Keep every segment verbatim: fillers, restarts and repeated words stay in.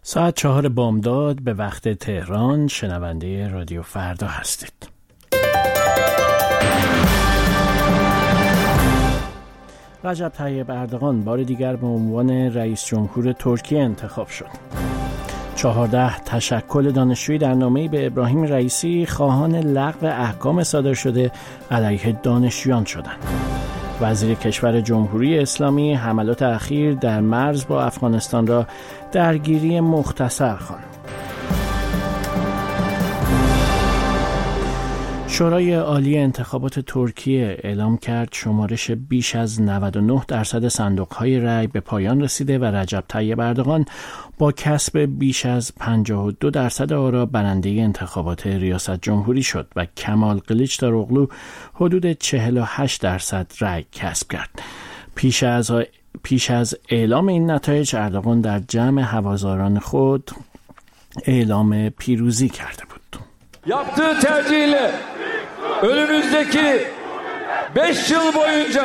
ساعت چهار بامداد به وقت تهران. شنونده رادیو فردا هستید. رجب طیب اردوغان بار دیگر به عنوان رئیس جمهور ترکیه انتخاب شد. چهارده تشکل دانشجویی در نامه‌ای به ابراهیم رئیسی خواهان لغو احکام صادر شده علیه دانشجویان شدند. وزیر کشور جمهوری اسلامی حملات اخیر در مرز با افغانستان را درگیری مختصر خواند. شورای عالی انتخابات ترکیه اعلام کرد شمارش بیش از نود و نه درصد صندوق‌های رای به پایان رسیده و رجب طیب اردوغان با کسب بیش از پنجاه و دو درصد آرا برنده انتخابات ریاست جمهوری شد و کمال کلیچداروغلو حدود چهل و هشت درصد رای کسب کرد. پیش از پیش از اعلام این نتایج اردوغان در جمع هواداران خود اعلام پیروزی کرده بود. Yaptığı tercihiyle önümüzdeki beş yıl boyunca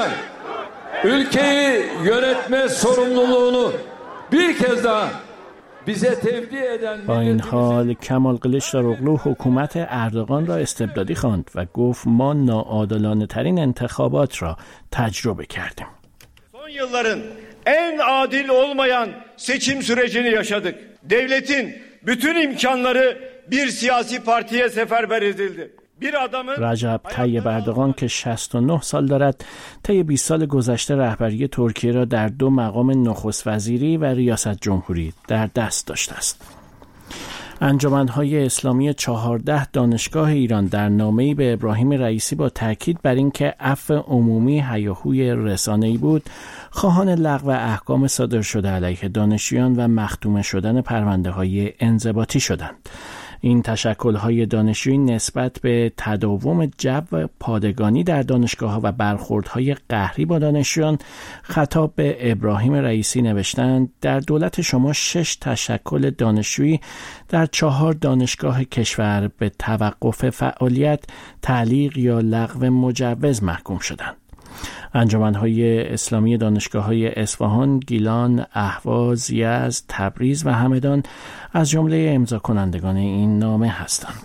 ülkeyi yönetme sorumluluğunu bir kez daha bize tevdi eden با این حال کمال کلیچداروغلو حکومت اردوغان را استبدادی خواند و گفت ما ناعادلانه ترین انتخابات را تجربه کردیم. Son yılların en adil olmayan seçim sürecini yaşadık. Devletin bütün imkanları bir siyasi partiye seferber edildi. Bir adamın رجب طیب اردوغان که شصت و نه سال دارد طی بیست سال گذشته رهبری ترکیه را در دو مقام نخست وزیری و ریاست جمهوری در دست داشته است. انجمنهای اسلامی چهارده دانشگاه ایران در نامه‌ای به ابراهیم رئیسی با تاکید بر اینکه عفو عمومی هیاهوی رسانه‌ای بود، خواهان لغو احکام صادر شده علیه دانشجویان و مختوم شدن پرونده‌های انضباطی شدند. این تشکل‌های دانشجویی نسبت به تداوم جو پادگانی در دانشگاه‌ها و برخوردهای قهری با دانشجویان خطاب به ابراهیم رئیسی نوشتند در دولت شما شش تشکل دانشجویی در چهار دانشگاه کشور به توقف فعالیت، تعلیق یا لغو مجوز محکوم شدند. انجمنهای اسلامی دانشگاه‌های اصفهان، گیلان، اهواز، یزد، تبریز و همدان از جمله امضا کنندگان این نامه هستند.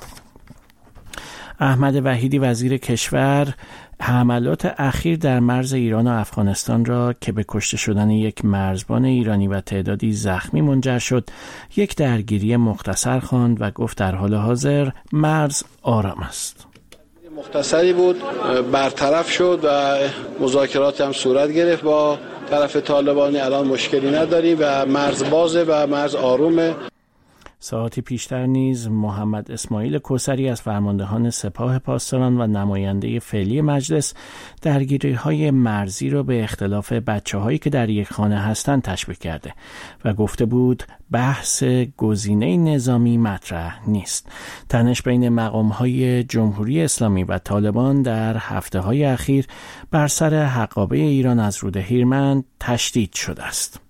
احمد وحیدی وزیر کشور حملات اخیر در مرز ایران و افغانستان را که به کشته شدن یک مرزبان ایرانی و تعدادی زخمی منجر شد، یک درگیری مختصر خواند و گفت در حال حاضر مرز آرام است. مختصری بود، برطرف شد و مذاکرات هم صورت گرفت با طرف طالبانی. الان مشکلی نداریم و مرز بازه و مرز آرومه. ساعتی پیشتر نیز محمد اسماعیل کوثری از فرماندهان سپاه پاسداران و نماینده فعلی مجلس درگیری‌های مرزی را به اختلاف بچه‌هایی که در یک خانه هستند تشبیه کرده و گفته بود بحث گزینه نظامی مطرح نیست. تنش بین مقام‌های جمهوری اسلامی و طالبان در هفته‌های اخیر بر سر حقابه ایران از رود هیرمند تشدید شده است.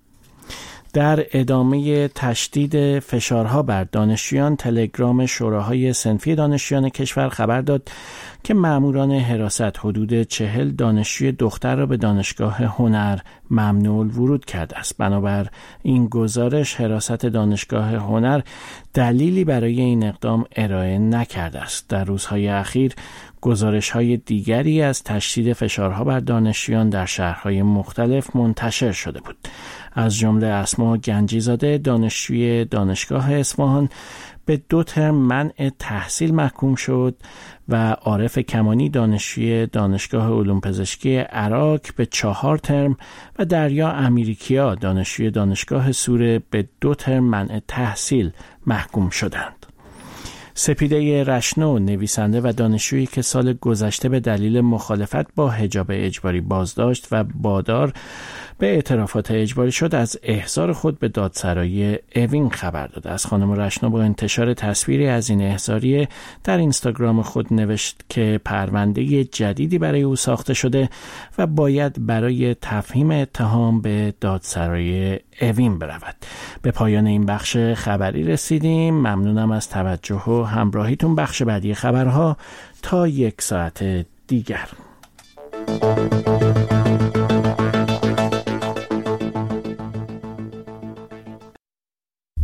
در ادامه تشدید فشارها بر دانشجویان، تلگرام شوراهای صنفی دانشجویان کشور خبر داد که ماموران حراست حدود چهل دانشجوی دختر را به دانشگاه هنر ممنوع الورود کرده است. بنابر این گزارش حراست دانشگاه هنر دلیلی برای این اقدام ارائه نکرده است. در روزهای اخیر گزارش‌های دیگری از تشدید فشارها بر دانشجویان در شهرهای مختلف منتشر شده بود. از جمله اسما گنجیزاده دانشجوی دانشگاه اصفهان به دو ترم منع تحصیل محکوم شد و عارف کمانی دانشجوی دانشگاه علوم پزشکی عراق به چهار ترم و دریا امیریکیا دانشجوی دانشگاه سوره به دو ترم منع تحصیل محکوم شدند. سپیده رشنو نویسنده و دانشجویی که سال گذشته به دلیل مخالفت با حجاب اجباری بازداشت و وادار به اعترافات اجباری شد، از احضار خود به دادسرای اوین خبر داد. از خانم رشنو با انتشار تصویری از این احضاریه در اینستاگرام خود نوشت که پرونده جدیدی برای او ساخته شده و باید برای تفهیم اتهام به دادسرای اوین برود. به پایان این بخش خبری رسیدیم. ممنونم از توجه و همراهیتون. بخش بعدی خبرها تا یک ساعت دیگر.